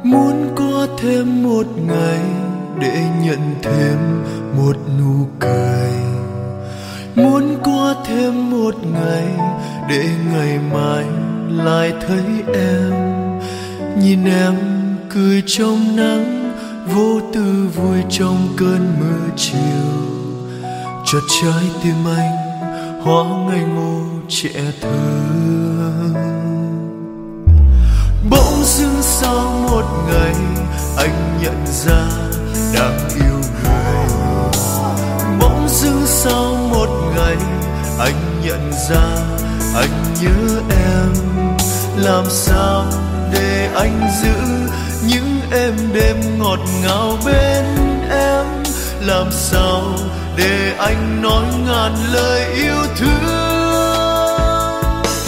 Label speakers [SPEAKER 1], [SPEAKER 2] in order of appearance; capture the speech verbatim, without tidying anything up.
[SPEAKER 1] Muốn có thêm một ngày để nhận thêm một nụ cười, muốn có thêm một ngày để ngày mai lại thấy em. Nhìn em cười trong nắng, vô tư vui trong cơn mưa chiều. Chợt trái tim anh hóa ngây ngô trẻ thơ. Bỗng dưng sau một ngày anh nhận ra đang yêu người. Bỗng dưng sau một ngày anh nhận ra anh nhớ em. Làm sao để anh giữ những êm đêm ngọt ngào bên em? Làm sao để anh nói ngàn lời yêu thương?